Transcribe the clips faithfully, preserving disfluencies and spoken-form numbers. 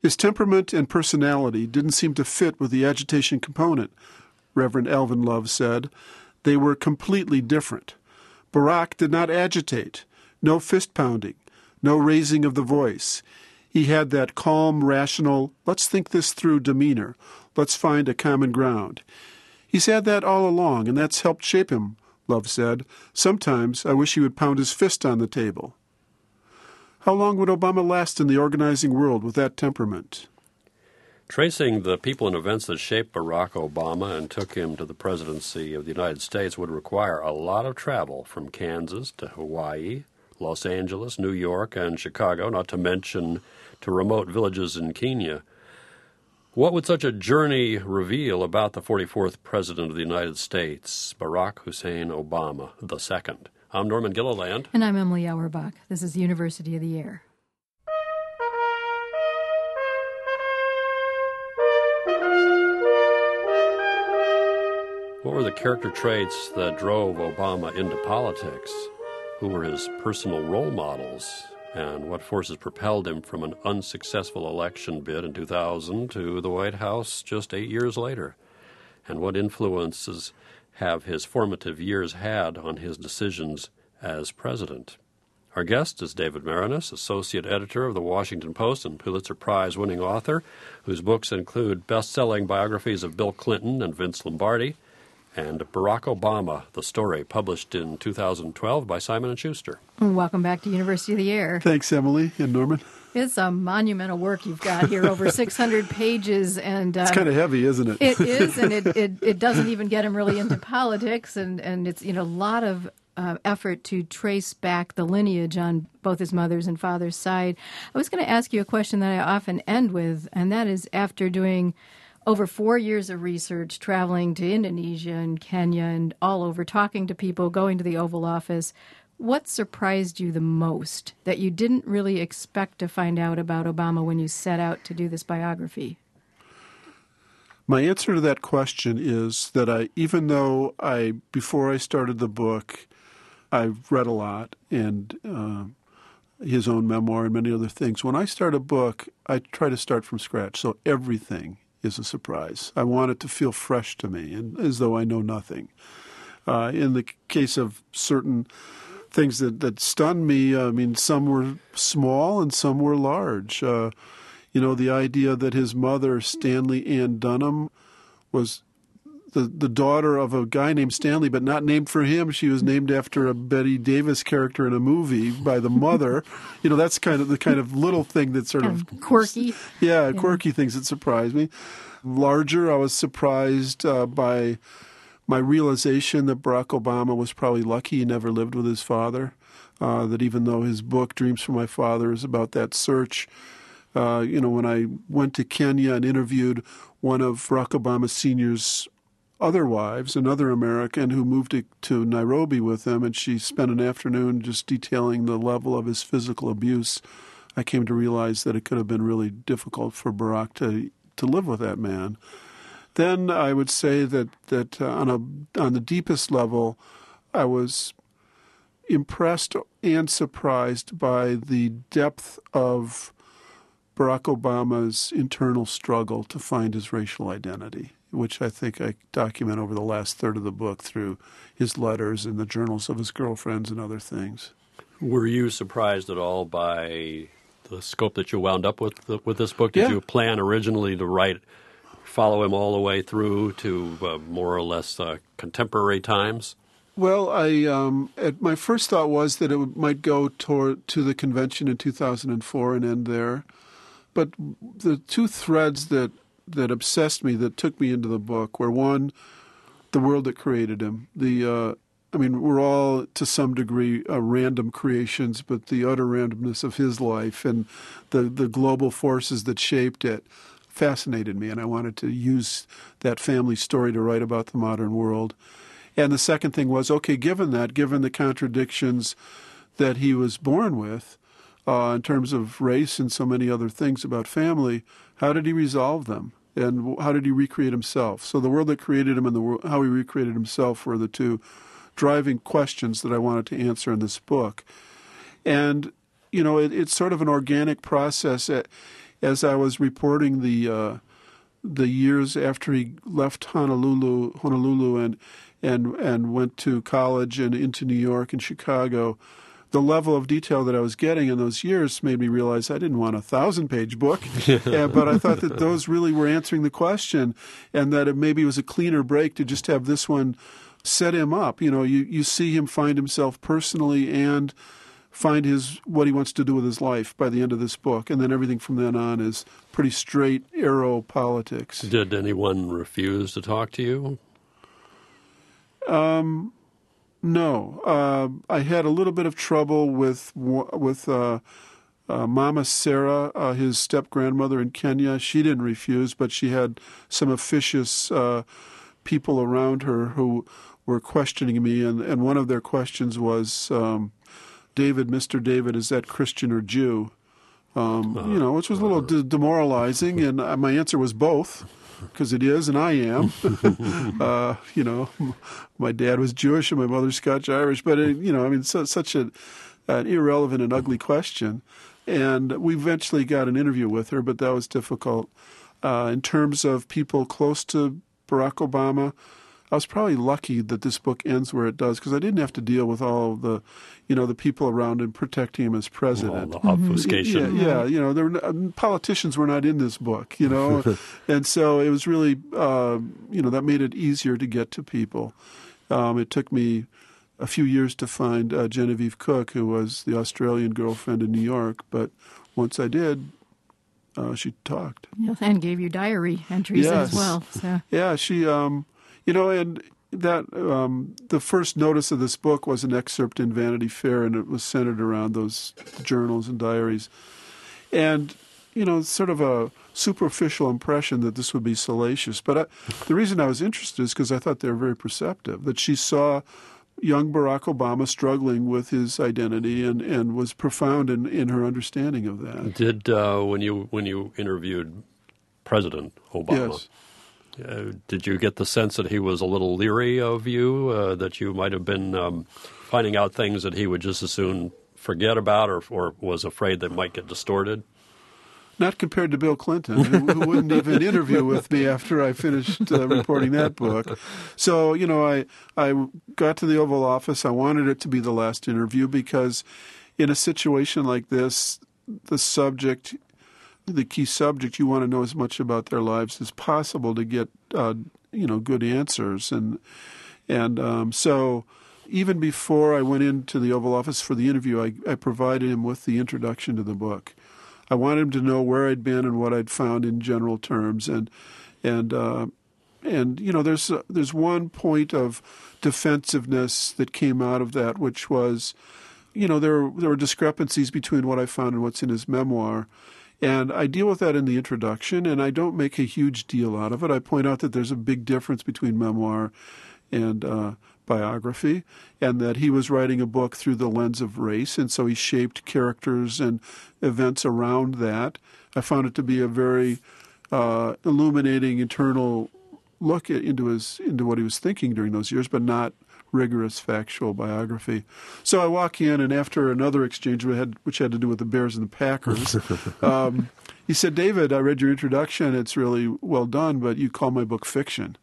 His temperament and personality didn't seem to fit with the agitation component, Reverend Alvin Love said. They were completely different. Barack did not agitate, no fist-pounding, no raising of the voice. He had that calm, rational, let's think this through demeanor. Let's find a common ground. He's had that all along, and that's helped shape him, Love said. Sometimes I wish he would pound his fist on the table. How long would Obama last in the organizing world with that temperament? Tracing the people and events that shaped Barack Obama and took him to the presidency of the United States would require a lot of travel from Kansas to Hawaii, Los Angeles, New York, and Chicago, not to mention to remote villages in Kenya. What would such a journey reveal about the forty-fourth President of the United States, Barack Hussein Obama the Second? I'm Norman Gilliland. And I'm Emily Auerbach. This is University of the Air. What were the character traits that drove Obama into politics? Who were his personal role models? And what forces propelled him from an unsuccessful election bid in two thousand to the White House just eight years later? And what influences have his formative years had on his decisions as president? Our guest is David Maraniss, associate editor of the Washington Post and Pulitzer Prize-winning author, whose books include best-selling biographies of Bill Clinton and Vince Lombardi, and Barack Obama, the story, published in two thousand twelve by Simon and Schuster. Welcome back to University of the Air. Thanks, Emily and Norman. It's a monumental work you've got here, over six hundred pages. and uh, It's kind of heavy, isn't it? It is, and it, it, it doesn't even get him really into politics, and, and it's you know a lot of uh, effort to trace back the lineage on both his mother's and father's side. I was going to ask you a question that I often end with, and that is, after doing over four years of research, traveling to Indonesia and Kenya and all over, talking to people, going to the Oval Office, what surprised you the most that you didn't really expect to find out about Obama when you set out to do this biography? My answer to that question is that I, even though I, before I started the book, I've read a lot and uh, his own memoir and many other things. When I start a book, I try to start from scratch, so everything is a surprise. I want it to feel fresh to me, and as though I know nothing. Uh, in the case of certain things that, that stunned me, I mean, some were small and some were large. Uh, you know, the idea that his mother, Stanley Ann Dunham, was the, the daughter of a guy named Stanley, but not named for him. She was named after a Betty Davis character in a movie by the mother. You know, that's kind of the kind of little thing that sort kind of... of quirky. Yeah, quirky yeah. things that surprised me. Larger, I was surprised uh, by my realization that Barack Obama was probably lucky he never lived with his father, uh, that even though his book, Dreams from My Father, is about that search, uh, you know, when I went to Kenya and interviewed one of Barack Obama Senior's other wives, another American who moved to, to Nairobi with him, and she spent an afternoon just detailing the level of his physical abuse, I came to realize that it could have been really difficult for Barack to to live with that man. Then I would say that that uh, on a on the deepest level, I was impressed and surprised by the depth of Barack Obama's internal struggle to find his racial identity, which I think I document over the last third of the book through his letters and the journals of his girlfriends and other things. Were you surprised at all by the scope that you wound up with with this book? Did yeah. you plan originally to write, follow him all the way through to uh, more or less uh, contemporary times? Well, I um, at, my first thought was that it would, might go toward to the convention in two thousand four and end there. But the two threads that, that obsessed me, that took me into the book, were one, the world that created him. The uh, I mean, we're all, to some degree, uh, random creations, but the utter randomness of his life and the, the global forces that shaped it fascinated me, and I wanted to use that family story to write about the modern world. And the second thing was, okay, given that, given the contradictions that he was born with, uh, in terms of race and so many other things about family, how did he resolve them? And how did he recreate himself? So the world that created him and the world, how he recreated himself were the two driving questions that I wanted to answer in this book. And, you know, it, it's sort of an organic process. It, as I was reporting the uh, the years after he left Honolulu, Honolulu, and and and went to college and into New York and Chicago, the level of detail that I was getting in those years made me realize I didn't want a thousand-page book, yeah, but I thought that those really were answering the question, and that it maybe was a cleaner break to just have this one set him up. You know, you, you see him find himself personally and find his what he wants to do with his life by the end of this book, and then everything from then on is pretty straight arrow politics. Did anyone refuse to talk to you? Um, no. Uh, I had a little bit of trouble with with uh, uh, Mama Sarah, uh, his step-grandmother in Kenya. She didn't refuse, but she had some officious uh, people around her who were questioning me, and, and one of their questions was, um, David, Mister David, is that Christian or Jew? Um, uh, you know, which was a little de- demoralizing, and uh, my answer was both, because it is, and I am. uh, you know, my dad was Jewish and my mother's Scotch-Irish, but, it, you know, I mean, so, such a, an irrelevant and ugly question. And we eventually got an interview with her, but that was difficult. Uh, in terms of people close to Barack Obama, I was probably lucky that this book ends where it does, because I didn't have to deal with all of the, you know, the people around him protecting him as president. All the obfuscation. Yeah, yeah, you know, there were, politicians were not in this book, you know, and so it was really, uh, you know, that made it easier to get to people. Um, it took me a few years to find uh, Genevieve Cook, who was the Australian girlfriend in New York, but once I did, uh, she talked. Yes, and gave you diary entries yes. as well. So. Yeah, she... Um, You know, and that um, the first notice of this book was an excerpt in Vanity Fair, and it was centered around those journals and diaries. And, you know, sort of a superficial impression that this would be salacious. But I, the reason I was interested is because I thought they were very perceptive, that she saw young Barack Obama struggling with his identity and, and was profound in, in her understanding of that. Did, uh, when you when you interviewed President Obama, yes. Uh, did you get the sense that he was a little leery of you, uh, that you might have been um, finding out things that he would just as soon forget about, or, or was afraid that might get distorted? Not compared to Bill Clinton, who, who wouldn't even interview with me after I finished uh, reporting that book. So, you know, I, I got to the Oval Office. I wanted it to be the last interview because in a situation like this, the subject... the key subject, you want to know as much about their lives as possible to get, uh, you know, good answers. And and um, so even before I went into the Oval Office for the interview, I, I provided him with the introduction to the book. I wanted him to know where I'd been and what I'd found in general terms. And, and uh, and you know, there's, uh, there's one point of defensiveness that came out of that, which was, you know, there, there were discrepancies between what I found and what's in his memoir. And I deal with that in the introduction, and I don't make a huge deal out of it. I point out that there's a big difference between memoir and uh, biography, and that he was writing a book through the lens of race, and so he shaped characters and events around that. I found it to be a very uh, illuminating internal look at, into his into what he was thinking during those years, but not rigorous factual biography. So I walk in, and after another exchange we had, which had to do with the Bears and the Packers, um, he said, "David, I read your introduction. It's really well done, but you call my book fiction."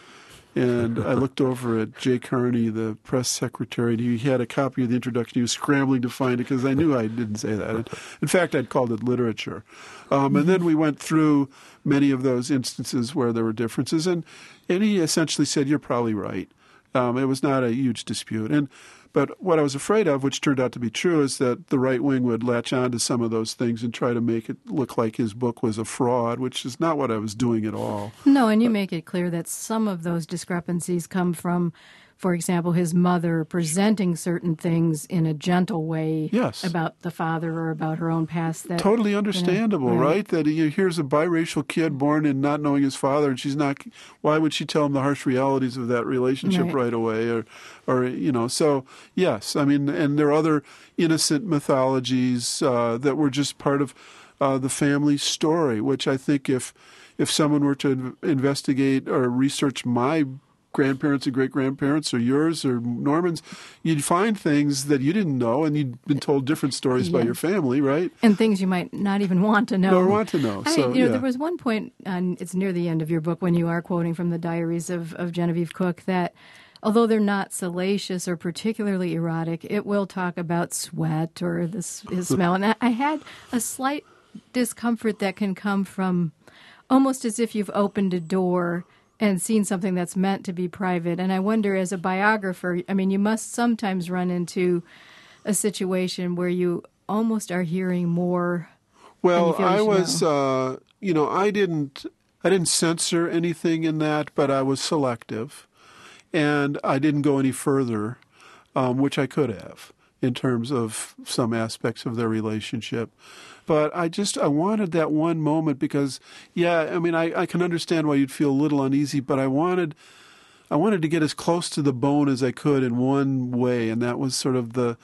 And I looked over at Jay Carney, the press secretary, and he had a copy of the introduction. He was scrambling to find it because I knew I didn't say that. In fact, I'd called it literature. Um, and then we went through many of those instances where there were differences, and, and he essentially said, "You're probably right." Um, it was not a huge dispute. And but what I was afraid of, which turned out to be true, is that the right wing would latch on to some of those things and try to make it look like his book was a fraud, which is not what I was doing at all. No, and you make it clear that some of those discrepancies come from, for example, his mother presenting certain things in a gentle way yes. about the father or about her own past. That, totally understandable, you know, right? right? That he, here's a biracial kid born in not knowing his father, and she's not. Why would she tell him the harsh realities of that relationship right, right away? Or, or you know, so yes, I mean, and there are other innocent mythologies uh, that were just part of uh, the family story, which I think if if someone were to investigate or research my grandparents and great-grandparents or yours or Norman's, you'd find things that you didn't know, and you'd been told different stories Yeah. by your family, right? And things you might not even want to know. Or want to know. I, So, you know, yeah. there was one point, uh, it's near the end of your book, when you are quoting from the diaries of, of Genevieve Cook, that although they're not salacious or particularly erotic, it will talk about sweat or the s- his smell. And I, I had a slight discomfort that can come from almost as if you've opened a door and seen something that's meant to be private. And I wonder, as a biographer, I mean, you must sometimes run into a situation where you almost are hearing more. Well, you feel you I should was, uh, you know, I didn't, I didn't censor anything in that, but I was selective, and I didn't go any further, um, which I could have in terms of some aspects of their relationship. But I just, I wanted that one moment because, yeah, I mean, I, I can understand why you'd feel a little uneasy, but I wanted, I wanted to get as close to the bone as I could in one way, and that was sort of the,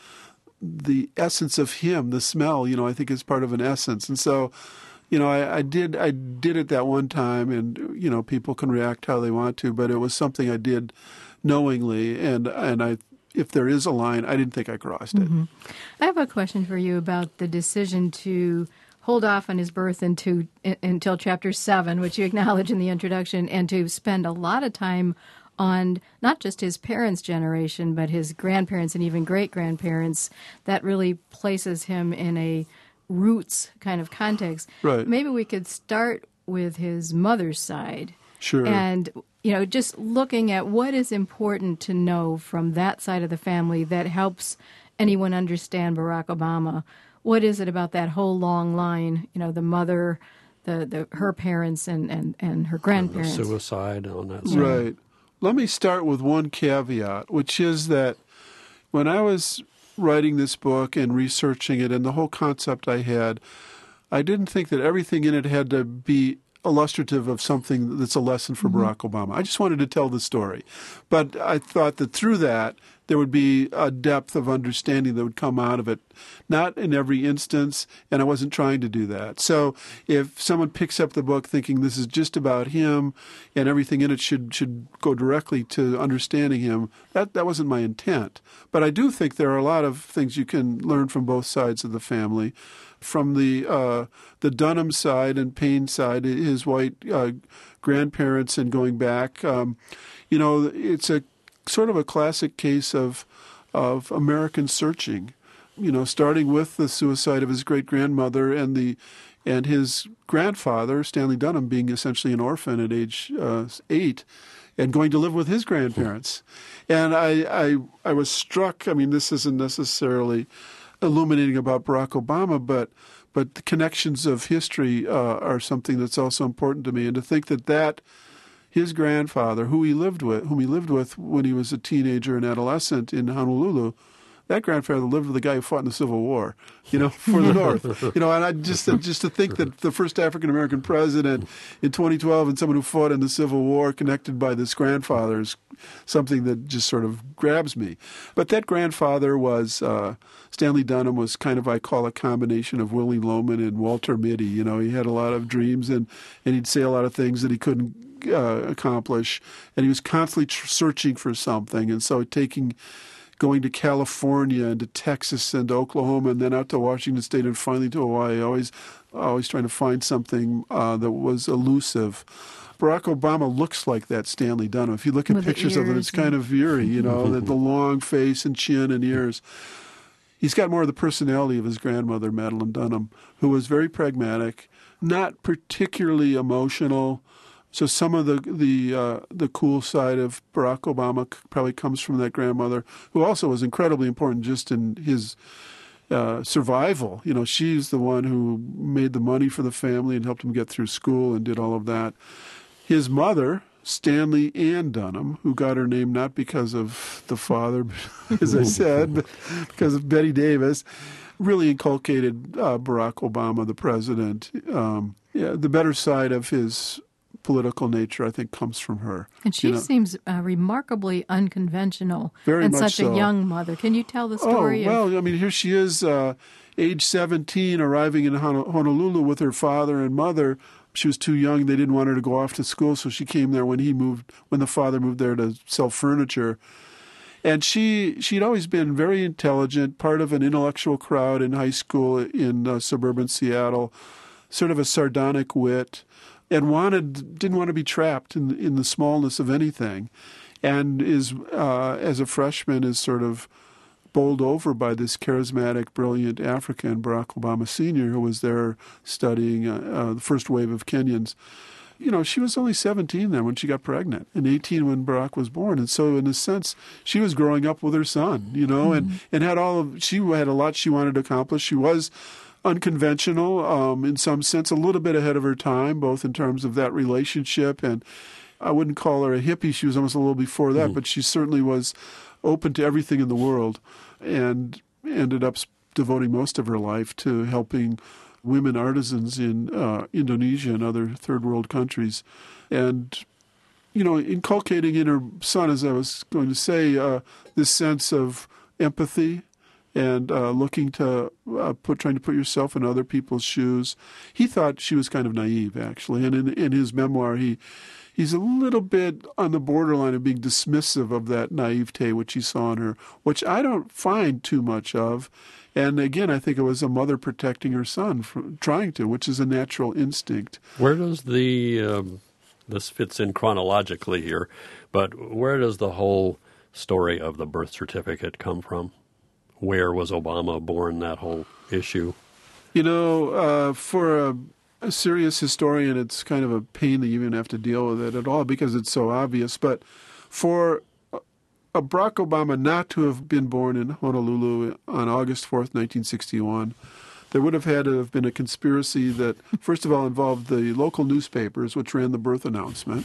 the essence of him, the smell, you know, I think is part of an essence. And so, you know, I, I did, I did it that one time, and, you know, people can react how they want to, but it was something I did knowingly, and, and I, if there is a line, I didn't think I crossed it. Mm-hmm. I have a question for you about the decision to hold off on his birth into, in, until chapter seven, which you acknowledge in the introduction, and to spend a lot of time on not just his parents' generation, but his grandparents and even great-grandparents. That really places him in a roots kind of context. Right. Maybe we could start with his mother's side. Sure. And, you know, just looking at what is important to know from that side of the family that helps anyone understand Barack Obama. What is it about that whole long line, you know, the mother, the, the her parents, and, and, and her grandparents? The suicide on that side. Right. Let me start with one caveat, which is that when I was writing this book and researching it and the whole concept I had, I didn't think that everything in it had to be illustrative of something that's a lesson for mm-hmm. Barack Obama. I just wanted to tell the story. But I thought that through that, there would be a depth of understanding that would come out of it. Not in every instance, and I wasn't trying to do that. So if someone picks up the book thinking this is just about him and everything in it should should go directly to understanding him, that, that wasn't my intent. But I do think there are a lot of things you can learn from both sides of the family. From the uh, the Dunham side and Payne side, his white uh, grandparents, and going back, um, you know, it's a sort of a classic case of of American searching. You know, starting with the suicide of his great grandmother and the and his grandfather Stanley Dunham being essentially an orphan at age uh, eight, and going to live with his grandparents. And I, I I was struck. I mean, this isn't necessarily illuminating about Barack Obama, but but the connections of history uh, are something that's also important to me. And to think that that his grandfather, who he lived with, whom he lived with when he was a teenager and adolescent in Honolulu, that grandfather lived with the guy who fought in the Civil War, you know, for the North. You know, and I just just to think that the first African American president in twenty twelve and someone who fought in the Civil War connected by this grandfather is something that just sort of grabs me. But that grandfather was uh, Stanley Dunham was kind of, I call, a combination of Willie Loman and Walter Mitty. You know, he had a lot of dreams, and and he'd say a lot of things that he couldn't uh, accomplish, and he was constantly tr- searching for something, and so taking. Going to California and to Texas and to Oklahoma and then out to Washington State and finally to Hawaii, always always trying to find something uh, that was elusive. Barack Obama looks like that Stanley Dunham. If you look at With pictures of him, it's kind of eerie, you know, the, the long face and chin and ears. He's got more of the personality of his grandmother, Madeline Dunham, who was very pragmatic, not particularly emotional. So some of the the uh, the cool side of Barack Obama probably comes from that grandmother, who also was incredibly important just in his uh, survival. You know, she's the one who made the money for the family and helped him get through school and did all of that. His mother, Stanley Ann Dunham, who got her name not because of the father, as I said, but because of Betty Davis, really inculcated uh, Barack Obama, the president. Um, yeah, the better side of his political nature, I think, comes from her. And she you know? seems uh, remarkably unconventional. Very and much such so. a young mother. Can you tell the story? Oh, well, of... I mean, here she is, uh, age seventeen, arriving in Honolulu with her father and mother she was too young. They didn't want her to go off to school, so she came there when he moved, when the father moved there to sell furniture. And she, she'd always been very intelligent, part of an intellectual crowd in high school in uh, suburban Seattle, sort of a sardonic wit, and wanted, didn't want to be trapped in, in the smallness of anything. And is, uh, as a freshman, is sort of bowled over by this charismatic, brilliant African, Barack Obama Senior, who was there studying uh, uh, the first wave of Kenyans. You know, she was only seventeen then when she got pregnant, and eighteen when Barack was born. And so, in a sense, she was growing up with her son, you know, mm-hmm. and, and had all of, she had a lot she wanted to accomplish. She was unconventional, um, in some sense, a little bit ahead of her time, both in terms of that relationship. And I wouldn't call her a hippie. She was almost a little before that, mm-hmm. but she certainly was open to everything in the world, and ended up devoting most of her life to helping women artisans in uh, Indonesia and other third world countries. And, you know, inculcating in her son, as I was going to say, uh, this sense of empathy and uh, looking to uh, put, trying to put yourself in other people's shoes. He thought she was kind of naive, actually. And in, in his memoir, he he's a little bit on the borderline of being dismissive of that naivete which he saw in her, which I don't find too much of. And again, I think it was a mother protecting her son, from trying to, which is a natural instinct. Where does the, um, this fits in chronologically here, but where does the whole story of the birth certificate come from? Where was Obama born, that whole issue? You know, uh, for a, a serious historian, it's kind of a pain that you even have to deal with it at all because it's so obvious. But for a Barack Obama not to have been born in Honolulu on August fourth, nineteen sixty-one, there would have had to have been a conspiracy that, first of all, involved the local newspapers, which ran the birth announcement,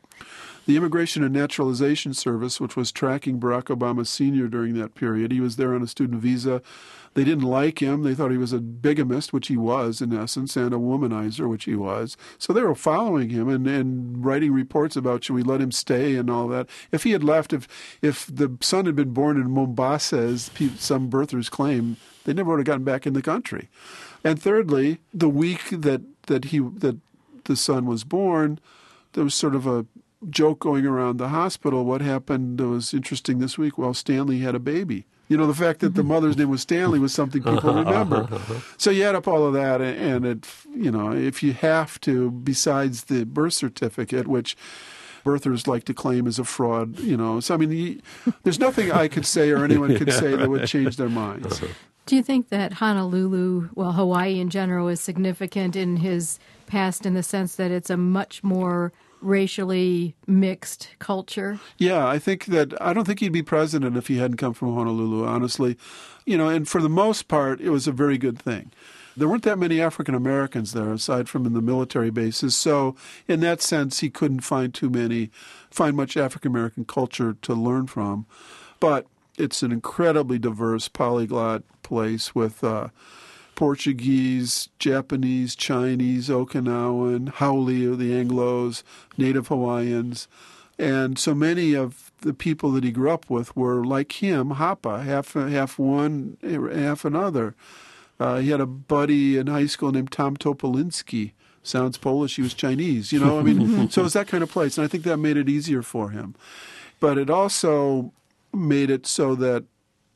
the Immigration and Naturalization Service, which was tracking Barack Obama Senior during that period. He was there on a student visa. They didn't like him. They thought he was a bigamist, which he was, in essence, and a womanizer, which he was. So they were following him and, and writing reports about, should we let him stay and all that. If he had left, if if the son had been born in Mombasa, as some birthers claim, they never would have gotten back in the country. And thirdly, the week that, that, he, that the son was born, there was sort of a joke going around the hospital. What happened that was interesting this week? Well, Stanley had a baby. You know, the fact that the mother's name was Stanley was something people remember. So you add up all of that, and it, you know, if you have to, besides the birth certificate, which birthers like to claim is a fraud, you know. So, I mean, you, there's nothing I could say or anyone could say that would change their minds. Do you think that Honolulu, well, Hawaii in general, is significant in his past in the sense that it's a much more racially mixed culture? Yeah, I think that, I don't think he'd be president if he hadn't come from Honolulu, honestly. You know, and for the most part, it was a very good thing. There weren't that many African Americans there, aside from in the military bases. So in that sense, he couldn't find too many, find much African American culture to learn from. But it's an incredibly diverse, polyglot place with uh, Portuguese, Japanese, Chinese, Okinawan, Haole, the Anglos, Native Hawaiians. And so many of the people that he grew up with were like him, Hapa, half half one, half another. Uh, he had a buddy in high school named Tom Topolinski. Sounds Polish. He was Chinese, you know. I mean, so it was that kind of place. And I think that made it easier for him. But it also made it so that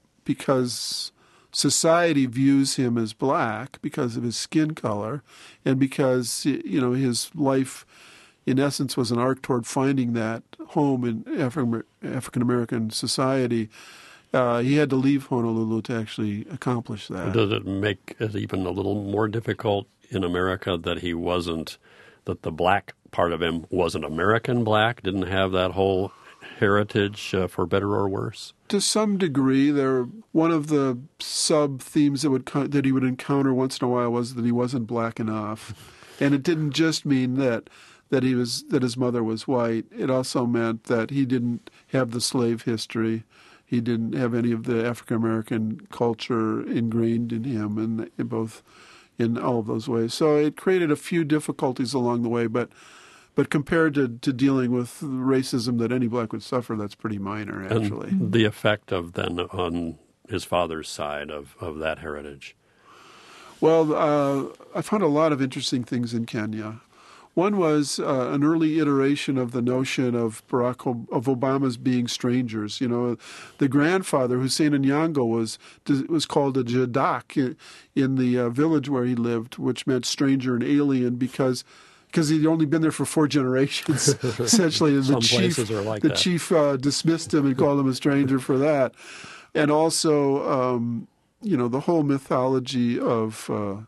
because society views him as black because of his skin color and because, you know, his life, in essence, was an arc toward finding that home in Afri- African-American society, uh, he had to leave Honolulu to actually accomplish that. Does it make it even a little more difficult in America that he wasn't, that the black part of him wasn't American black, didn't have that whole heritage, uh, for better or worse? To some degree, there one of the sub themes that would that he would encounter once in a while was that he wasn't black enough, and it didn't just mean that that he was that his mother was white. It also meant that he didn't have the slave history, he didn't have any of the African American culture ingrained in him, and in both in all of those ways. So it created a few difficulties along the way, but. But compared to, to dealing with racism that any black would suffer, that's pretty minor, actually. And the effect of then on his father's side of, of that heritage? Well, uh, I found a lot of interesting things in Kenya. One was uh, an early iteration of the notion of Barack o- of Obama's being strangers. You know, the grandfather Hussein Onyango was was called a Jadak in, in the uh, village where he lived, which meant stranger and alien because. Because he'd only been there for four generations, essentially. And Some the chief, places are like the that. chief uh, dismissed him and called him a stranger for that. And also, um, you know, the whole mythology of uh,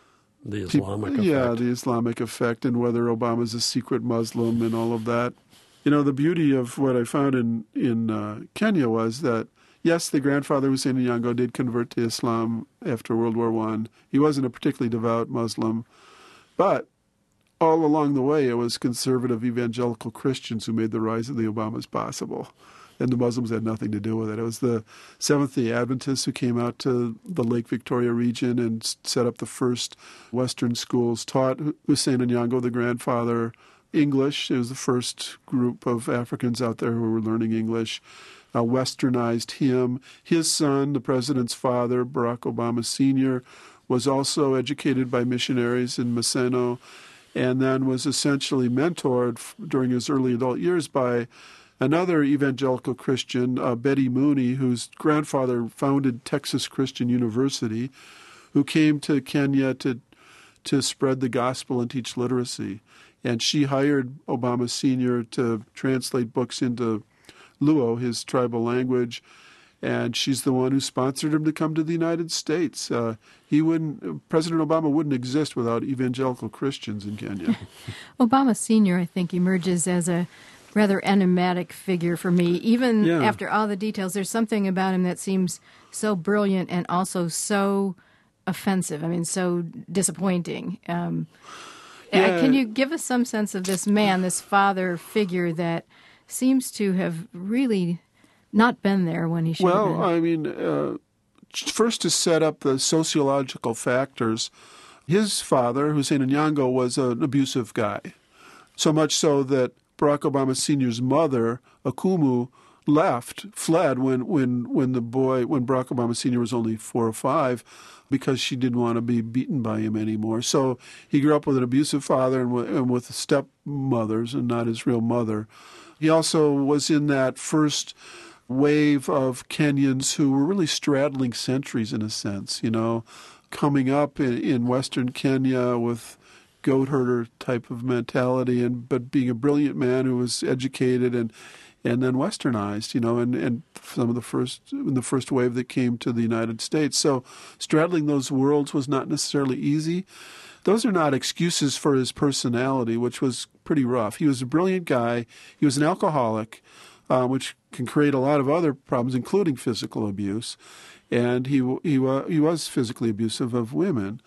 The people- Islamic effect. yeah, the Islamic effect, and whether Obama's a secret Muslim and all of that. You know, the beauty of what I found in in uh, Kenya was that yes, the grandfather Hussein Onyango did convert to Islam after World War One. He wasn't a particularly devout Muslim, but all along the way, it was conservative evangelical Christians who made the rise of the Obamas possible. And the Muslims had nothing to do with it. It was the Seventh-day Adventists who came out to the Lake Victoria region and set up the first Western schools, taught Hussein Onyango, the grandfather, English. It was the first group of Africans out there who were learning English, uh, westernized him. His son, the president's father, Barack Obama Senior, was also educated by missionaries in Maseno, and then was essentially mentored during his early adult years by another evangelical Christian, uh, Betty Mooney, whose grandfather founded Texas Christian University, who came to Kenya to to spread the gospel and teach literacy. And she hired Obama Senior to translate books into Luo, his tribal language, and she's the one who sponsored him to come to the United States. Uh, he wouldn't, President Obama wouldn't exist without evangelical Christians in Kenya. Obama Senior, I think, emerges as a rather enigmatic figure for me. Even Yeah. after all the details, there's something about him that seems so brilliant and also so offensive. I mean, so disappointing. Um, Yeah. uh, Can you give us some sense of this man, this father figure that seems to have really not been there when he should have Well, been? I mean, uh, first to set up the sociological factors, his father, Hussein Onyango, was an abusive guy. So much so that Barack Obama Senior's mother, Akumu, left, fled when, when, when the boy, when Barack Obama Senior was only four or five, because she didn't want to be beaten by him anymore. So he grew up with an abusive father and with, and with stepmothers and not his real mother. He also was in that first wave of Kenyans who were really straddling centuries in a sense, you know, coming up in, in Western Kenya with goat herder type of mentality, and but being a brilliant man who was educated and and then westernized, you know, and, and some of the first in the first wave that came to the United States. So straddling those worlds was not necessarily easy. Those are not excuses for his personality, which was pretty rough. He was a brilliant guy. He was an alcoholic, uh, which can create a lot of other problems, including physical abuse. And he he, he was physically abusive of women,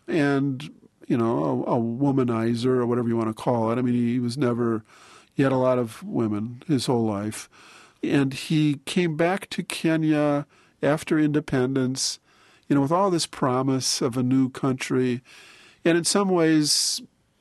and you know, a, a womanizer or whatever you want to call it. I mean, he, he was never. He had a lot of women his whole life, and he came back to Kenya after independence, you know, with all this promise of a new country, and in some ways,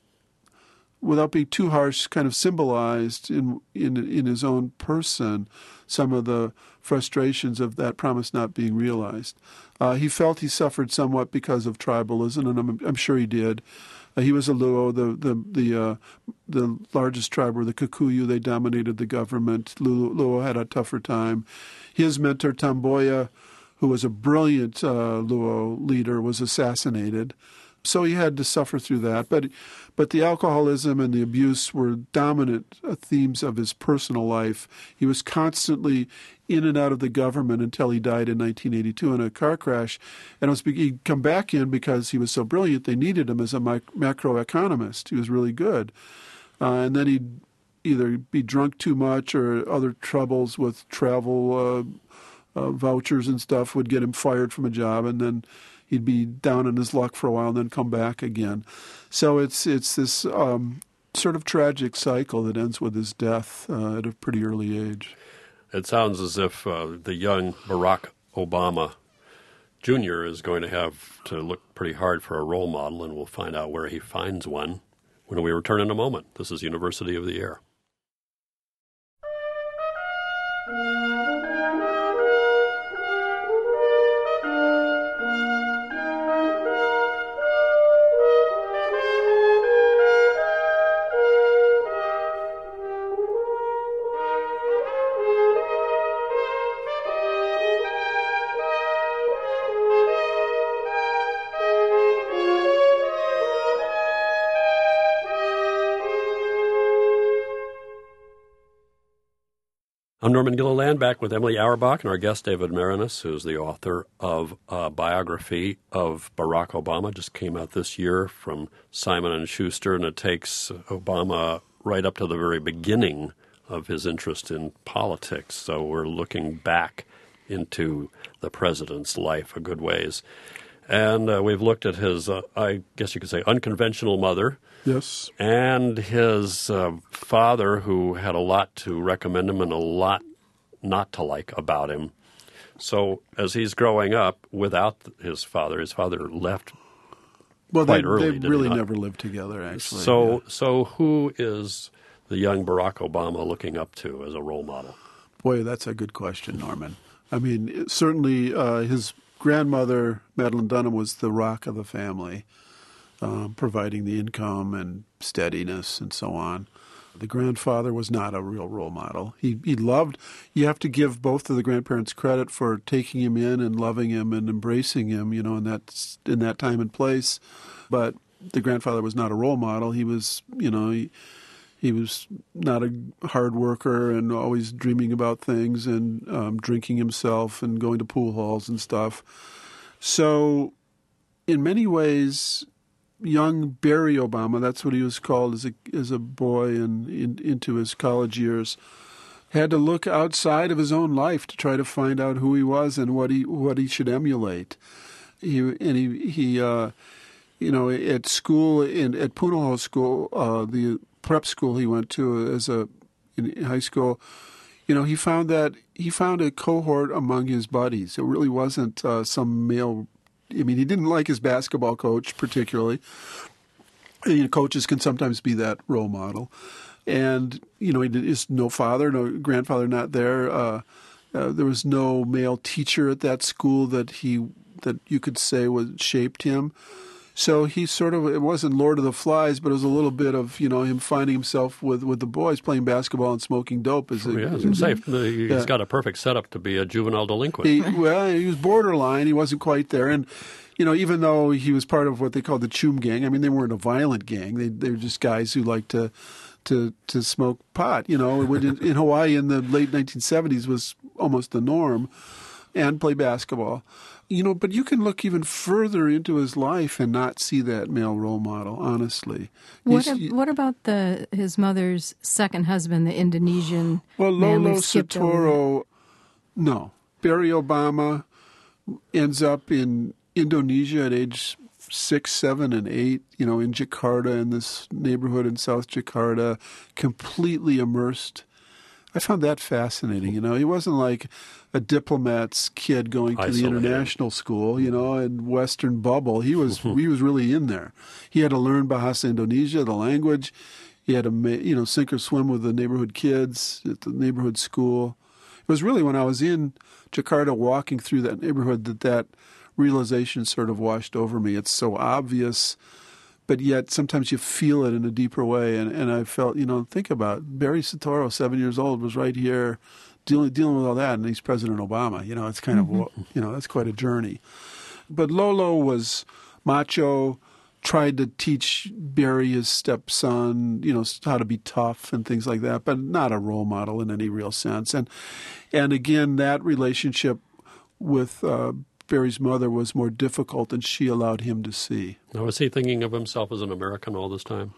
without being too harsh, kind of symbolized in in in his own person some of the frustrations of that promise not being realized. Uh, he felt he suffered somewhat because of tribalism, and I'm, I'm sure he did. Uh, he was a Luo, the the the uh, the largest tribe were the Kikuyu. They dominated the government. Luo, Luo had a tougher time. His mentor Tamboya, who was a brilliant uh, Luo leader, was assassinated. So he had to suffer through that. But but the alcoholism and the abuse were dominant uh, themes of his personal life. He was constantly in and out of the government until he died in nineteen eighty-two in a car crash. And it was, he'd come back in because he was so brilliant. They needed him as a mic- macroeconomist. He was really good. Uh, and then he'd either be drunk too much or other troubles with travel uh, uh, vouchers and stuff would get him fired from a job. And then he'd be down on his luck for a while and then come back again. So it's it's this um, sort of tragic cycle that ends with his death uh, at a pretty early age. It sounds as if uh, the young Barack Obama Junior is going to have to look pretty hard for a role model, and we'll find out where he finds one when we return in a moment. This is University of the Air. I'm Norman Gilliland, back with Emily Auerbach and our guest David Maraniss, who's the author of a biography of Barack Obama. Just came out this year from Simon and Schuster, and it takes Obama right up to the very beginning of his interest in politics. So we're looking back into the president's life a good ways. And uh, we've looked at his, uh, I guess you could say, unconventional mother. Yes. And his uh, father, who had a lot to recommend him and a lot not to like about him. So as he's growing up without his father, his father left well, quite they, early. They did really he not? never lived together, actually. So, yeah. so who is the young Barack Obama looking up to as a role model? Boy, that's a good question, Norman. I mean, certainly uh, his grandmother, Madeline Dunham, was the rock of the family, um, providing the income and steadiness and so on. The grandfather was not a real role model. He he loved, you have to give both of the grandparents credit for taking him in and loving him and embracing him, you know, in that, in that time and place. But the grandfather was not a role model. He was, you know, he, he was not a hard worker and always dreaming about things and um, drinking himself and going to pool halls and stuff. So in many ways, young Barry Obama, that's what he was called as a as a boy and in, into his college years, had to look outside of his own life to try to find out who he was and what he what he should emulate. He and he he uh, you know, at school in at Punahou School, uh, the prep school he went to as a in high school, you know, he found that he found a cohort among his buddies. It really wasn't uh, some male. I mean, he didn't like his basketball coach particularly. You know, coaches can sometimes be that role model. And, you know, he did, his no father, no grandfather not there. Uh, uh, there was no male teacher at that school that he that you could say was shaped him. So he sort of, it wasn't Lord of the Flies, but it was a little bit of, you know, him finding himself with, with the boys playing basketball and smoking dope. As Sure, a, yeah, as, safe. He's yeah. got a perfect setup to be a juvenile delinquent. He, well, he was borderline. He wasn't quite there. And, you know, even though he was part of what they called the Choom Gang, I mean, they weren't a violent gang. They they were just guys who liked to to to smoke pot. You know, in, in Hawaii in the late nineteen seventies was almost the norm, and play basketball. You know, but you can look even further into his life and not see that male role model, honestly. What, He's- ab- what about the his mother's second husband, the Indonesian Well, man Lolo we've skipped over? Soetoro, no. Barry Obama ends up in Indonesia at age six, seven, and eight, you know, in Jakarta, in this neighborhood in South Jakarta, completely immersed. I found that fascinating, you know. He wasn't like a diplomat's kid going to Isolated. the international school, you know, and Western bubble. He was he was really in there. He had to learn Bahasa Indonesia, the language. He had to, ma- you know, sink or swim with the neighborhood kids at the neighborhood school. It was really when I was in Jakarta walking through that neighborhood that that realization sort of washed over me. It's so obvious, but yet sometimes you feel it in a deeper way. And, and I felt, you know, think about it. Barry Soetoro, seven years old, was right here dealing dealing with all that, and he's President Obama. You know, it's kind Mm-hmm. of, you know, that's quite a journey. But Lolo was macho, tried to teach Barry, his stepson, you know, how to be tough and things like that, but not a role model in any real sense. And and again, that relationship with uh, Barry's mother was more difficult than she allowed him to see. Now, was he thinking of himself as an American all this time?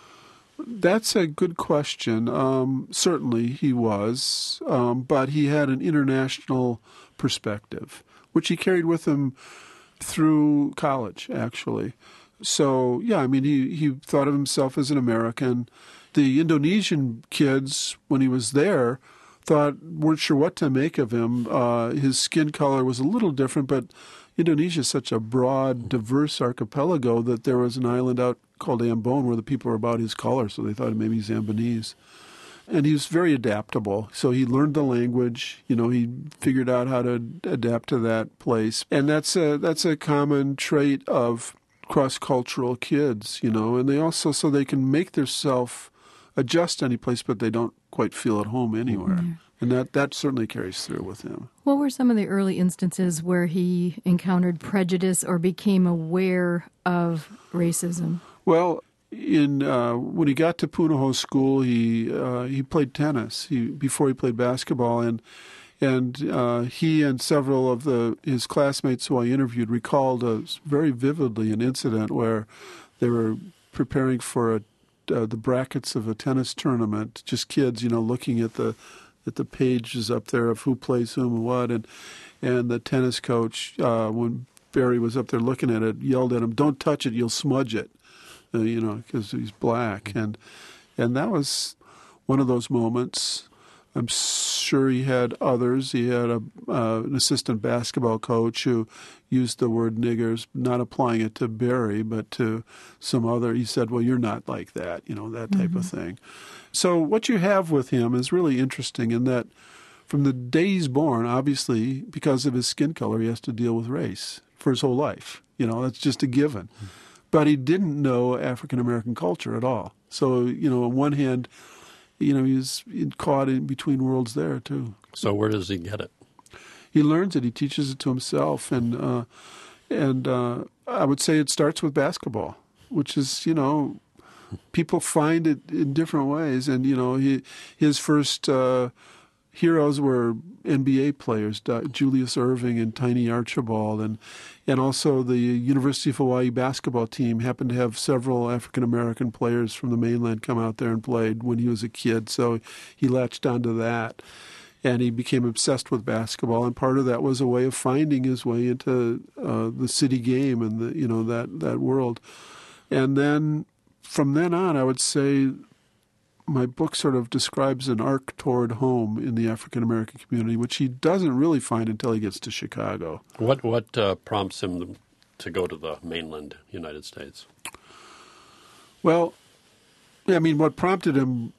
That's a good question. Um, certainly he was, um, but he had an international perspective, which he carried with him through college, actually. So, yeah, I mean, he, he thought of himself as an American. The Indonesian kids, when he was there, thought, weren't sure what to make of him. Uh, his skin color was a little different, but Indonesia is such a broad, diverse archipelago that there was an island out called Ambon where the people were about his color, so they thought maybe he's Ambonese. And he was very adaptable. So he learned the language. You know, he figured out how to adapt to that place. And that's a that's a common trait of cross-cultural kids, you know. And they also, so they can make themselves adjust any place, but they don't quite feel at home anywhere. Mm-hmm. And that, that certainly carries through with him. What were some of the early instances where he encountered prejudice or became aware of racism? Well, in uh, when he got to Punahou School, he uh, he played tennis he, before he played basketball, and and uh, he and several of the his classmates who I interviewed recalled uh, very vividly an incident where they were preparing for a, uh, the brackets of a tennis tournament, just kids, you know, looking at the at the pages up there of who plays whom and what, and and the tennis coach, uh, when Barry was up there looking at it, yelled at him, "Don't touch it, you'll smudge it." Uh, you know, because he's black, and and that was one of those moments. I'm sure he had others. He had a uh, an assistant basketball coach who used the word niggers, not applying it to Barry, but to some other. He said, "Well, you're not like that," you know, that type mm-hmm. of thing. So what you have with him is really interesting in that from the day he's born, obviously, because of his skin color, he has to deal with race for his whole life. You know, that's just a given. Mm-hmm. But he didn't know African-American culture at all. So, you know, on one hand, you know, he's caught in between worlds there, too. So where does he get it? He learns it. He teaches it to himself. And uh, and uh, I would say it starts with basketball, which is, you know, people find it in different ways. And, you know, he his first uh, heroes were N B A players, Julius Erving and Tiny Archibald, and and also the University of Hawaii basketball team happened to have several African-American players from the mainland come out there and played when he was a kid, so he latched onto that, and he became obsessed with basketball, and part of that was a way of finding his way into uh, the city game and the, you know, that, that world. And then from then on, I would say my book sort of describes an arc toward home in the African-American community, which he doesn't really find until he gets to Chicago. What what uh, prompts him to go to the mainland United States? Well, I mean, what prompted him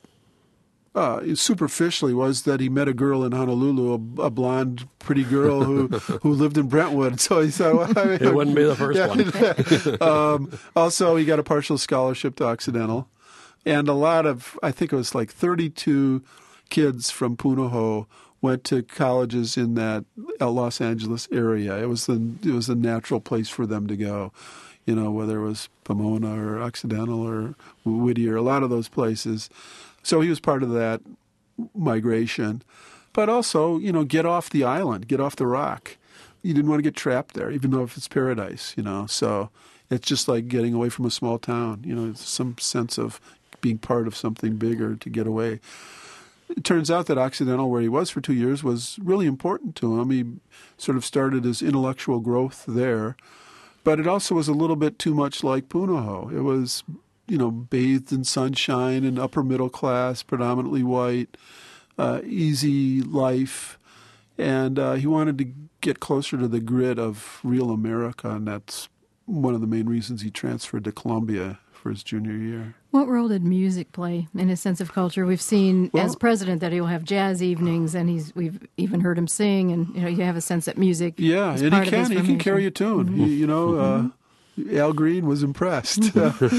uh, superficially was that he met a girl in Honolulu, a, a blonde, pretty girl who, who lived in Brentwood. So he said, well, I mean, it wouldn't be the first yeah, one. um, also, he got a partial scholarship to Occidental. And a lot of, I think it was like thirty-two kids from Punahou went to colleges in that Los Angeles area. It was the it was a natural place for them to go, you know, whether it was Pomona or Occidental or Whittier, a lot of those places. So he was part of that migration. But also, you know, get off the island, get off the rock. You didn't want to get trapped there, even though if it's paradise, you know. So it's just like getting away from a small town, you know, it's some sense of being part of something bigger to get away. It turns out that Occidental, where he was for two years, was really important to him. He sort of started his intellectual growth there. But it also was a little bit too much like Punahou. It was, you know, bathed in sunshine and upper middle class, predominantly white, uh, easy life. And uh, he wanted to get closer to the grit of real America, and that's one of the main reasons he transferred to Columbia for his junior year. What role did music play in his sense of culture? We've seen well, as president that he'll have jazz evenings, and he's we've even heard him sing, and you know you have a sense that music. Yeah, is and part he can of his he can formation. carry a tune. Mm-hmm. He, you know, mm-hmm. uh, Al Green was impressed.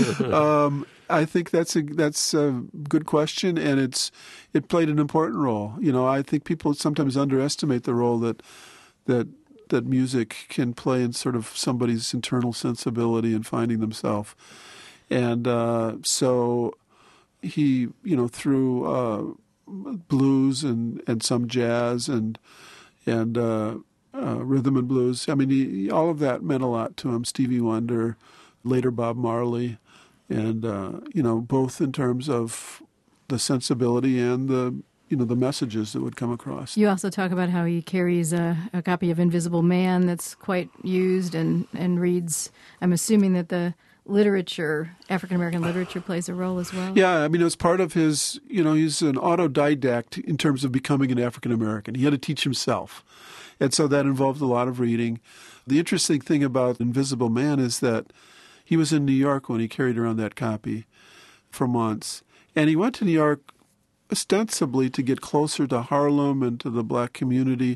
um, I think that's a that's a good question, and it's it played an important role. You know, I think people sometimes underestimate the role that that that music can play in sort of somebody's internal sensibility and finding themselves. And uh, so he, you know, through uh, blues and, and some jazz and and uh, uh, rhythm and blues. I mean, he, all of that meant a lot to him. Stevie Wonder, later Bob Marley, and uh, you know, both in terms of the sensibility and the you know the messages that would come across. You also talk about how he carries a, a copy of Invisible Man that's quite used and and reads. I'm assuming that the literature, African-American literature, plays a role as well? Yeah, I mean, it was part of his, you know, he's an autodidact in terms of becoming an African-American. He had to teach himself. And so that involved a lot of reading. The interesting thing about Invisible Man is that he was in New York when he carried around that copy for months. And he went to New York ostensibly to get closer to Harlem and to the black community.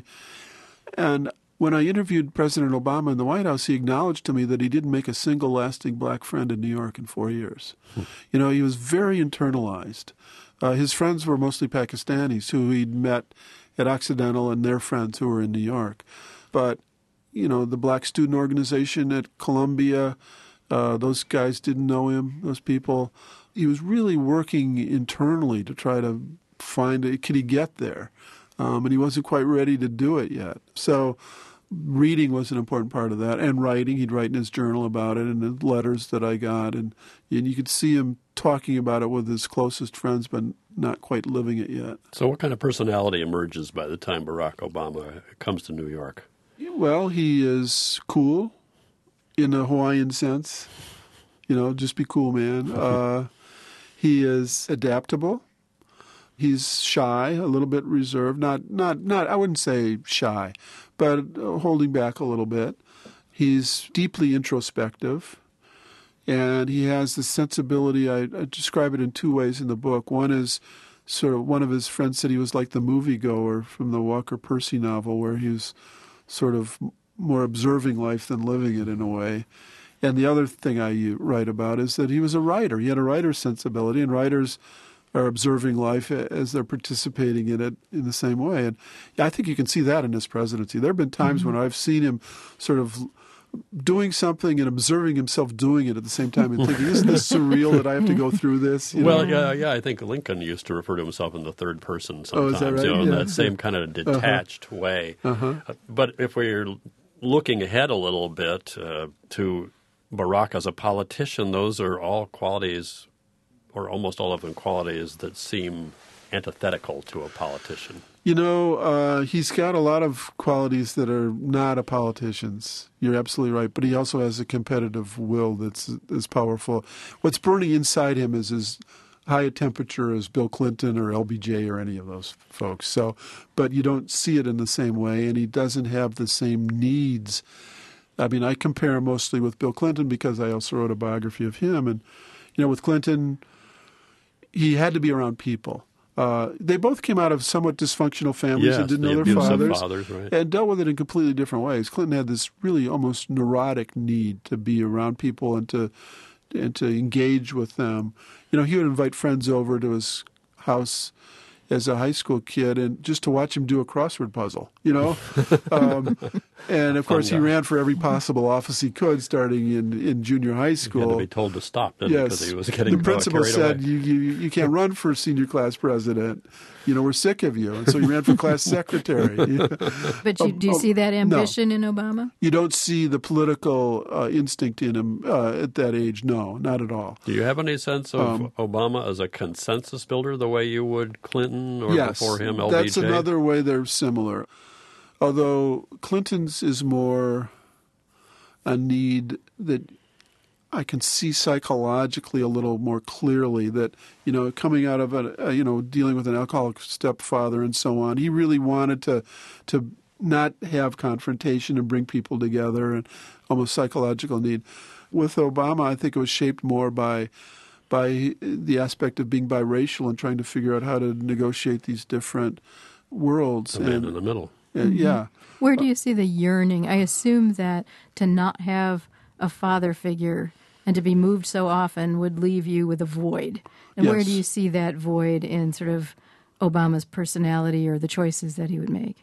And when I interviewed President Obama in the White House, he acknowledged to me that he didn't make a single lasting black friend in New York in four years. Hmm. You know, he was very internalized. Uh, his friends were mostly Pakistanis who he'd met at Occidental and their friends who were in New York. But, you know, the Black Student Organization at Columbia, Uh, those guys didn't know him, those people. He was really working internally to try to find it. Could he get there? Um, and he wasn't quite ready to do it yet. So reading was an important part of that, and writing. He'd write in his journal about it and the letters that I got. And, and you could see him talking about it with his closest friends, but not quite living it yet. So what kind of personality emerges by the time Barack Obama comes to New York? Well, he is cool in a Hawaiian sense. You know, just be cool, man. Uh, he is adaptable. He's shy, a little bit reserved. Not, not, not. I wouldn't say shy, but holding back a little bit. He's deeply introspective, and he has the sensibility. I, I describe it in two ways in the book. One is sort of one of his friends said he was like the moviegoer from the Walker Percy novel, where he was sort of more observing life than living it in a way. And the other thing I write about is that he was a writer. He had a writer's sensibility, and writers are observing life as they're participating in it in the same way. And I think you can see that in his presidency. There have been times mm-hmm. when I've seen him sort of doing something and observing himself doing it at the same time and thinking, isn't this surreal that I have to go through this? You well, know? yeah, yeah. I think Lincoln used to refer to himself in the third person sometimes, oh, is that right? you know, yeah. in that same kind of detached uh-huh. way. Uh-huh. But if we're looking ahead a little bit uh, to Barack as a politician, those are all qualities, or almost all of them qualities, that seem antithetical to a politician. You know, uh, he's got a lot of qualities that are not a politician's. You're absolutely right. But he also has a competitive will that's is powerful. What's burning inside him is as high a temperature as Bill Clinton or L B J or any of those folks. So, but you don't see it in the same way, and he doesn't have the same needs. I mean, I compare him mostly with Bill Clinton because I also wrote a biography of him. And, you know, with Clinton, he had to be around people. Uh, they both came out of somewhat dysfunctional families yes, and didn't the know their fathers, fathers right. and dealt with it in completely different ways. Clinton had this really almost neurotic need to be around people and to and to engage with them. You know, he would invite friends over to his house as a high school kid and just to watch him do a crossword puzzle, you know? um, and, of course, he ran for every possible office he could starting in, in junior high school. He had to be told to stop, didn't yes. he, because he was getting The principal carried said, away. you, you, you can't run for senior class president. You know, we're sick of you. And so he ran for class secretary. But you, do you oh, see that ambition no. in Obama? You don't see the political uh, instinct in him uh, at that age. No, not at all. Do you have any sense of um, Obama as a consensus builder the way you would Clinton or yes, before him L B J? That's another way they're similar. Although Clinton's is more a need that I can see psychologically a little more clearly, that, you know, coming out of a, a you know, dealing with an alcoholic stepfather and so on, he really wanted to to not have confrontation and bring people together, and almost psychological need. With Obama, I think it was shaped more by by the aspect of being biracial and trying to figure out how to negotiate these different worlds. The man and, in the middle. And, mm-hmm. Yeah. Where do you see the yearning? I assume that to not have a father figure and to be moved so often would leave you with a void. And yes. where do you see that void in sort of Obama's personality or the choices that he would make?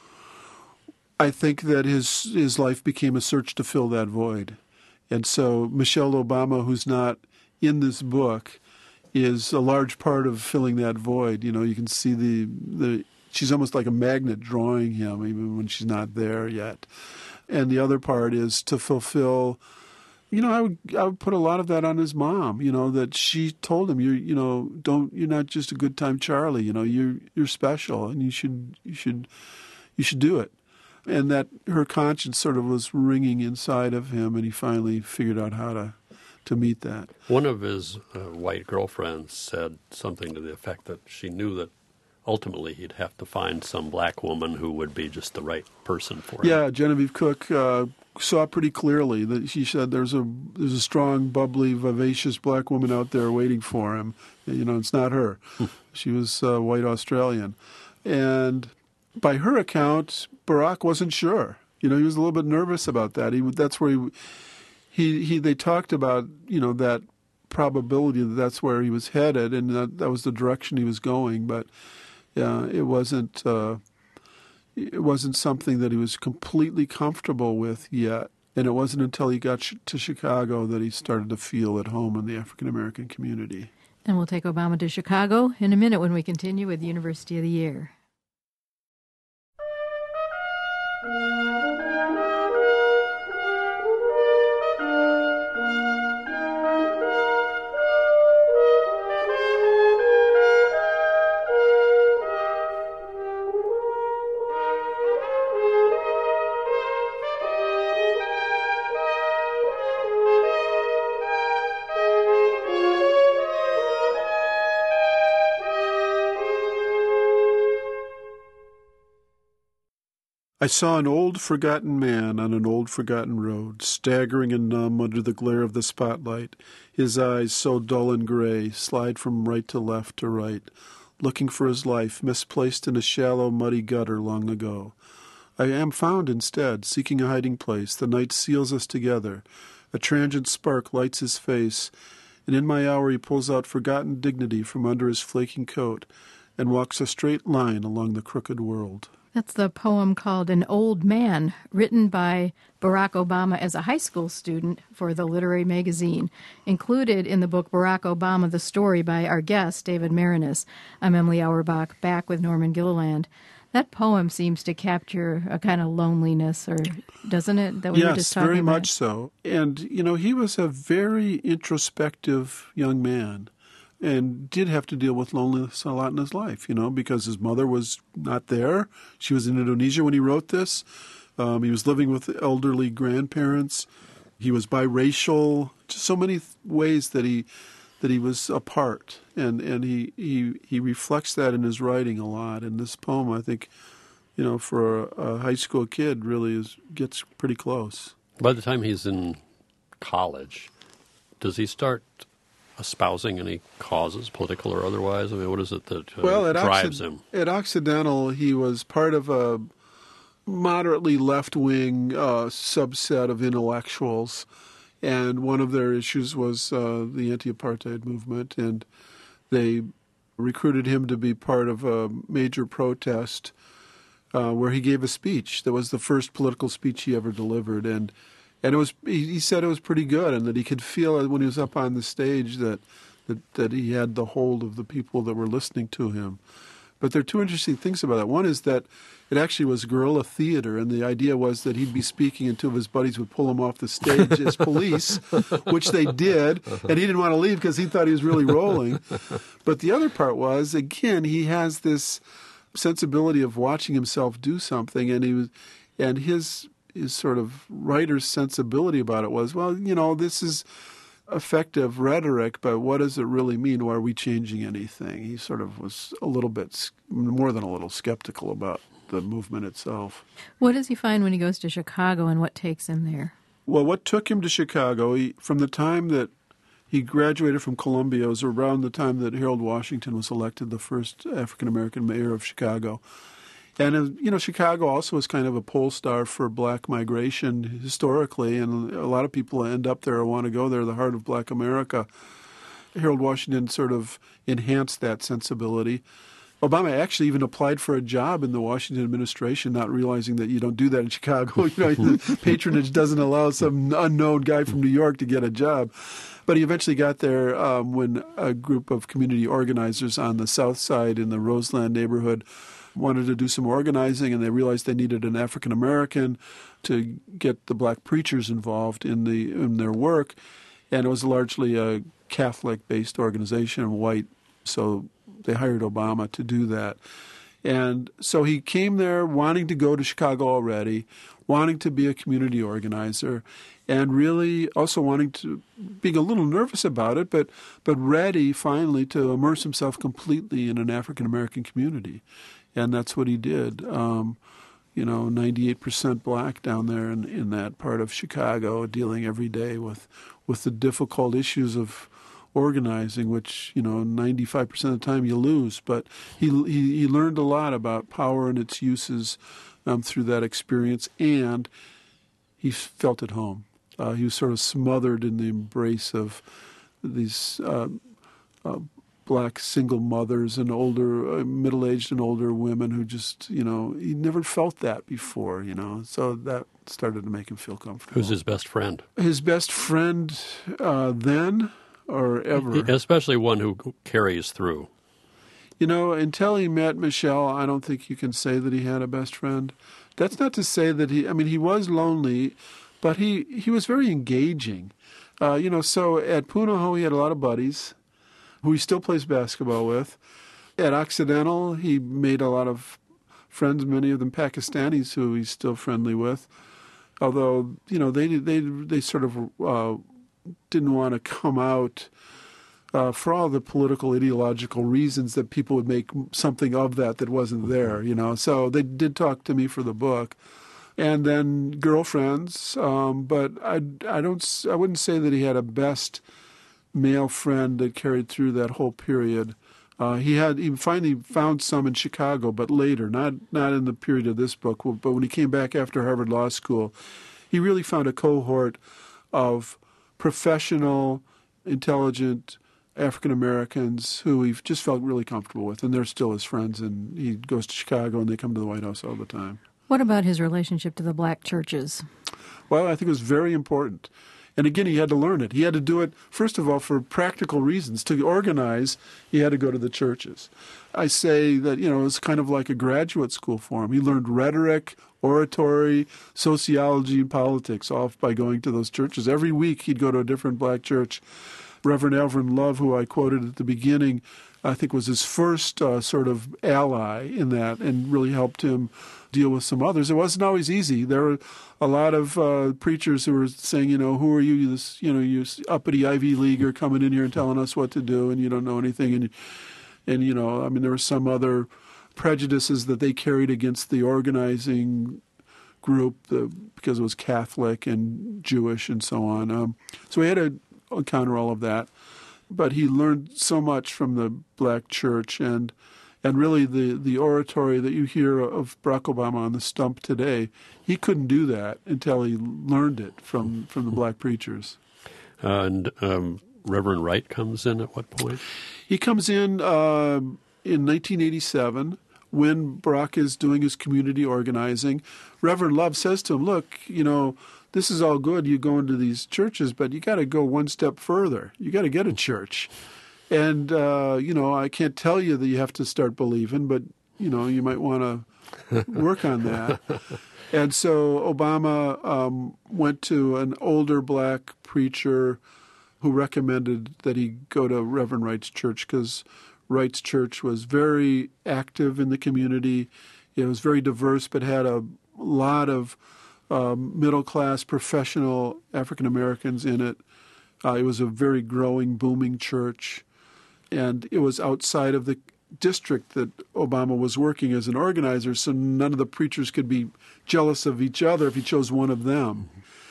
I think that his his life became a search to fill that void. And so Michelle Obama, who's not in this book, is a large part of filling that void. You know, you can see the the she's almost like a magnet drawing him even when she's not there yet. And the other part is to fulfill, you know, I would I would put a lot of that on his mom, you know, that she told him, you you know, don't you're not just a good time Charlie, you know, you're you're special and you should you should you should do it. And that her conscience sort of was ringing inside of him, and he finally figured out how to to meet that. One of his uh, white girlfriends said something to the effect that she knew that ultimately he'd have to find some black woman who would be just the right person for him. Yeah, Genevieve Cook uh, saw pretty clearly that she said there's a there's a strong, bubbly, vivacious black woman out there waiting for him. You know, it's not her. She was uh, white Australian. And by her account, Barack wasn't sure. You know, he was a little bit nervous about that. He that's where he he, he they talked about, you know, that probability that that's where he was headed, and that, that was the direction he was going. But yeah, it wasn't uh, it wasn't something that he was completely comfortable with yet. And it wasn't until he got sh- to Chicago that he started to feel at home in the African-American community. And we'll take Obama to Chicago in a minute when we continue with University of the Year. I saw an old forgotten man on an old forgotten road, staggering and numb under the glare of the spotlight, his eyes so dull and gray, slide from right to left to right, looking for his life misplaced in a shallow, muddy gutter long ago. I am found instead, seeking a hiding place. The night seals us together. A transient spark lights his face, and in my hour he pulls out forgotten dignity from under his flaking coat and walks a straight line along the crooked world. That's the poem called An Old Man, written by Barack Obama as a high school student for the literary magazine. Included in the book Barack Obama, the story by our guest, David Maraniss. I'm Emily Auerbach, back with Norman Gilliland. That poem seems to capture a kind of loneliness, or doesn't it? That we yes, were just talking very about? much so. And, you know, he was a very introspective young man, and did have to deal with loneliness a lot in his life, you know, because his mother was not there. She was in Indonesia when he wrote this. Um, he was living with elderly grandparents. He was biracial. Just so many th- ways that he that he was apart, and and he, he he reflects that in his writing a lot. And this poem, I think, you know, for a, a high school kid, really is gets pretty close. By the time he's in college, does he start espousing any causes, political or otherwise? I mean, what is it that uh, well, at drives Occ- him? At Occidental, he was part of a moderately left-wing uh, subset of intellectuals, and one of their issues was uh, the anti-apartheid movement, and they recruited him to be part of a major protest uh, where he gave a speech. That was the first political speech he ever delivered, and And it was. He said it was pretty good, and that he could feel it when he was up on the stage that, that that he had the hold of the people that were listening to him. But there are two interesting things about that. One is that it actually was guerrilla theater, and the idea was that he'd be speaking, and two of his buddies would pull him off the stage as police, which they did, and he didn't want to leave because he thought he was really rolling. But the other part was, again, he has this sensibility of watching himself do something, and he was, and his. his sort of writer's sensibility about it was, well, you know, this is effective rhetoric, but what does it really mean? Or are we changing anything? He sort of was a little bit, more than a little, skeptical about the movement itself. What does he find when he goes to Chicago, and what takes him there? Well, what took him to Chicago, he, from the time that he graduated from Columbia, it was around the time that Harold Washington was elected the first African-American mayor of Chicago. And, you know, Chicago also is kind of a pole star for black migration historically, and a lot of people end up there or want to go there, the heart of black America. Harold Washington sort of enhanced that sensibility. Obama actually even applied for a job in the Washington administration, not realizing that you don't do that in Chicago. You know, the patronage doesn't allow some unknown guy from New York to get a job. But he eventually got there um, when a group of community organizers on the south side in the Roseland neighborhood wanted to do some organizing, and they realized they needed an African American to get the black preachers involved in the in their work. And it was largely a Catholic-based organization, white, so they hired Obama to do that. And so he came there wanting to go to Chicago already, wanting to be a community organizer, and really also wanting to, being a little nervous about it, but but ready finally to immerse himself completely in an African American community. And that's what he did. Um, you know, ninety-eight percent black down there in, in that part of Chicago, dealing every day with, with the difficult issues of organizing, which, you know, ninety-five percent of the time you lose. But he he, he learned a lot about power and its uses um, through that experience, and he felt at home. Uh, he was sort of smothered in the embrace of these uh, uh, black single mothers and older, uh, middle-aged and older women who just, you know, he never felt that before, you know. So that started to make him feel comfortable. Who's his best friend? His best friend uh, then or ever? Especially one who carries through. You know, until he met Michelle, I don't think you can say that he had a best friend. That's not to say that he, I mean, he was lonely, but he, he was very engaging. Uh, you know, so at Punahou, he had a lot of buddies who he still plays basketball with. At Occidental, he made a lot of friends, many of them Pakistanis who he's still friendly with. Although, you know, they they they sort of uh, didn't want to come out uh, for all the political, ideological reasons that people would make something of that that wasn't there, you know. So they did talk to me for the book. And then girlfriends, um, but I, I don't I wouldn't say that he had a best male friend that carried through that whole period. Uh, he had he finally found some in Chicago, but later, not not in the period of this book. But when he came back after Harvard Law School, he really found a cohort of professional, intelligent African Americans who he just felt really comfortable with, and they're still his friends. And he goes to Chicago, and they come to the White House all the time. What about his relationship to the black churches? Well, I think it was very important. And again, he had to learn it. He had to do it, first of all, for practical reasons. To organize, he had to go to the churches. I say that, you know, it was kind of like a graduate school for him. He learned rhetoric, oratory, sociology, and politics, all by going to those churches. Every week, he'd go to a different black church. Reverend Alvin Love, who I quoted at the beginning, I think was his first uh, sort of ally in that and really helped him deal with some others. It wasn't always easy. There were a lot of uh, preachers who were saying, you know, who are you, this, you know, you uppity Ivy Leaguer coming in here and telling us what to do, and you don't know anything. And, and you know, I mean, there were some other prejudices that they carried against the organizing group the, because it was Catholic and Jewish and so on. Um, so he had to encounter all of that. But he learned so much from the black church, and and really the, the oratory that you hear of Barack Obama on the stump today, he couldn't do that until he learned it from, from the black preachers. Uh, and um, Reverend Wright comes in at what point? He comes in uh, in nineteen eighty-seven when Barack is doing his community organizing. Reverend Love says to him, look, you know, this is all good, you go into these churches, but you got to go one step further. You got to get a church. And, uh, you know, I can't tell you that you have to start believing, but, you know, you might want to work on that. And so Obama um, went to an older black preacher who recommended that he go to Reverend Wright's church because Wright's church was very active in the community. It was very diverse, but had a lot of Um, middle-class, professional African-Americans in it. Uh, it was a very growing, booming church. And it was outside of the district that Obama was working as an organizer, so none of the preachers could be jealous of each other if he chose one of them.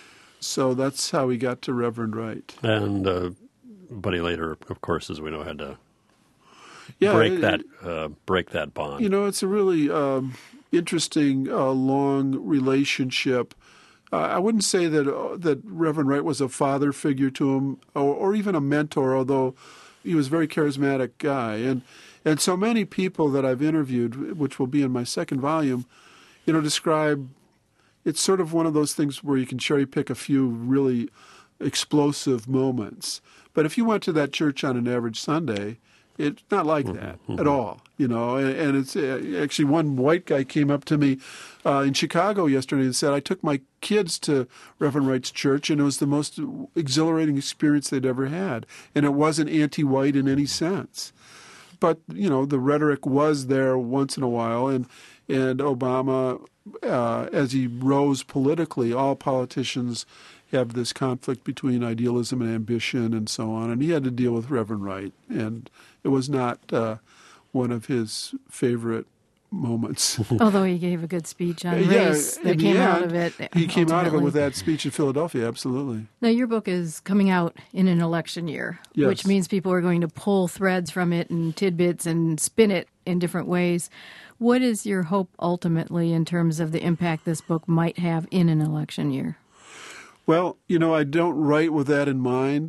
So that's how he got to Reverend Wright. And uh, but he later, of course, as we know, had to yeah, break it, that uh, break that bond. You know, it's a really um, interesting, uh, long relationship. Uh, I wouldn't say that uh, that Reverend Wright was a father figure to him, or, or even a mentor, although he was a very charismatic guy. And and so many people that I've interviewed, which will be in my second volume, you know, describe it's sort of one of those things where you can cherry pick a few really explosive moments. But if you went to that church on an average Sunday, it's not like that mm-hmm. at all, you know. And, and it's uh, actually one white guy came up to me uh, in Chicago yesterday and said, I took my kids to Reverend Wright's church, and it was the most exhilarating experience they'd ever had. And it wasn't anti-white in any sense. But, you know, the rhetoric was there once in a while, and, and Obama, uh, as he rose politically, all politicians have this conflict between idealism and ambition and so on, and he had to deal with Reverend Wright, and it was not uh, one of his favorite moments. Although he gave a good speech on yeah, race that came out of it. He came ultimately. out of it with that speech in Philadelphia, absolutely. Now, your book is coming out in an election year, yes. which means people are going to pull threads from it and tidbits and spin it in different ways. What is your hope ultimately in terms of the impact this book might have in an election year? Well, you know, I don't write with that in mind.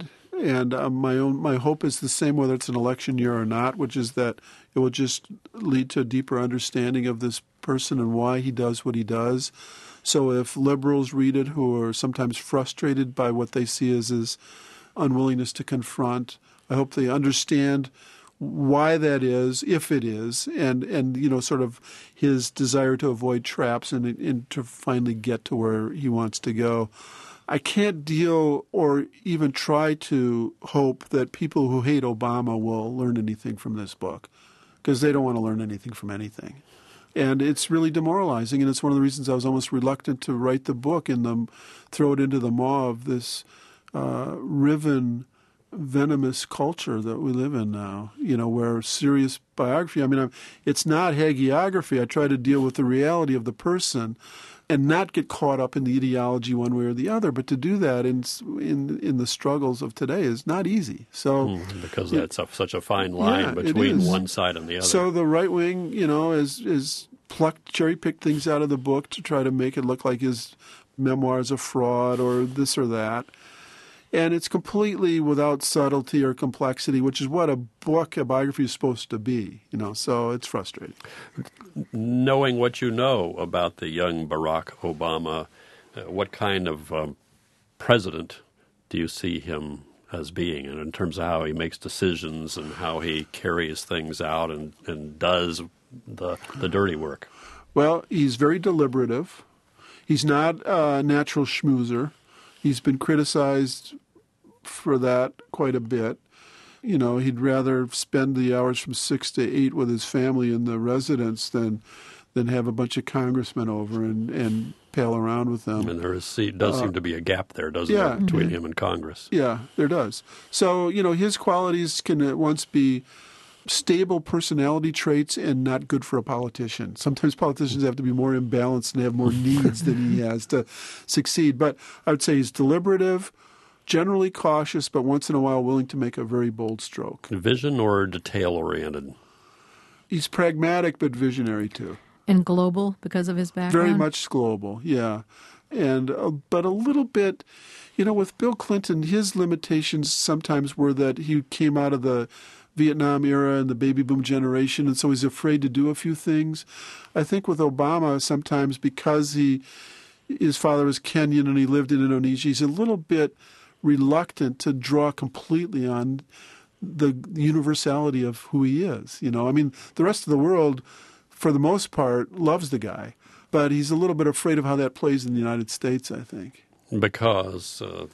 and uh, my own my hope is the same whether it's an election year or not, which is that it will just lead to a deeper understanding of this person and why he does what he does. So if liberals read it who are sometimes frustrated by what they see as his unwillingness to confront, I hope they understand why that is, if it is, and, and you know, sort of his desire to avoid traps and, and to finally get to where he wants to go. I can't deal or even try to hope that people who hate Obama will learn anything from this book, because they don't want to learn anything from anything. And it's really demoralizing, and it's one of the reasons I was almost reluctant to write the book and the, throw it into the maw of this uh, riven, venomous culture that we live in now, you know, where serious biography, I mean, I'm, it's not hagiography. I try to deal with the reality of the person and not get caught up in the ideology one way or the other. But to do that in in, in the struggles of today is not easy. So mm, because that's a, such a fine line yeah, between one side and the other. So the right wing, you know, is is plucked, cherry picked things out of the book to try to make it look like his memoir is a fraud or this or that. And it's completely without subtlety or complexity, which is what a book, a biography is supposed to be, you know, so it's frustrating. Knowing what you know about the young Barack Obama, uh, what kind of um, president do you see him as being, and in terms of how he makes decisions and how he carries things out and, and does the, the dirty work? Well, he's very deliberative. He's not a natural schmoozer. He's been criticized for that quite a bit. You know, he'd rather spend the hours from six to eight with his family in the residence than than have a bunch of congressmen over and, and pal around with them. And there is, does seem uh, to be a gap there, doesn't yeah, there, between mm-hmm. him and Congress? Yeah, there does. So, you know, his qualities can at once be stable personality traits and not good for a politician. Sometimes politicians have to be more imbalanced and have more needs than he has to succeed. But I would say he's deliberative, generally cautious, but once in a while willing to make a very bold stroke. Vision or detail-oriented? He's pragmatic but visionary too. And global because of his background? Very much global, yeah. And uh, but a little bit, you know, with Bill Clinton, his limitations sometimes were that he came out of the Vietnam era and the baby boom generation, and so he's afraid to do a few things. I think with Obama, sometimes because he his father was Kenyan and he lived in Indonesia, he's a little bit reluctant to draw completely on the universality of who he is. You know, I mean, the rest of the world, for the most part, loves the guy, but he's a little bit afraid of how that plays in the United States, I think. Because uh,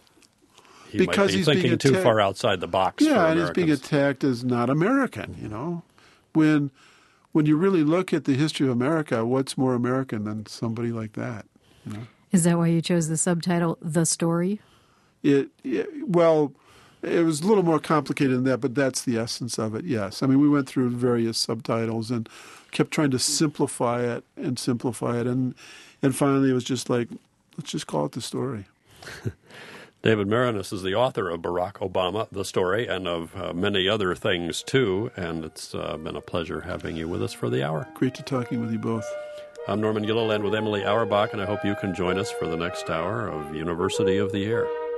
he because might be he's thinking being too attacked. far outside the box Yeah, for and he's being Americans. attacked as not American, you know. When when you really look at the history of America, what's more American than somebody like that, you know? Is that why you chose the subtitle, The Story? It, it well, it was a little more complicated than that, but that's the essence of it, yes. I mean, we went through various subtitles and kept trying to simplify it and simplify it, and and finally it was just like, let's just call it The Story. David Maraniss is the author of Barack Obama, The Story, and of uh, many other things, too, and it's uh, been a pleasure having you with us for the hour. Great to talking with you both. I'm Norman Gilliland with Emily Auerbach, and I hope you can join us for the next hour of University of the Air.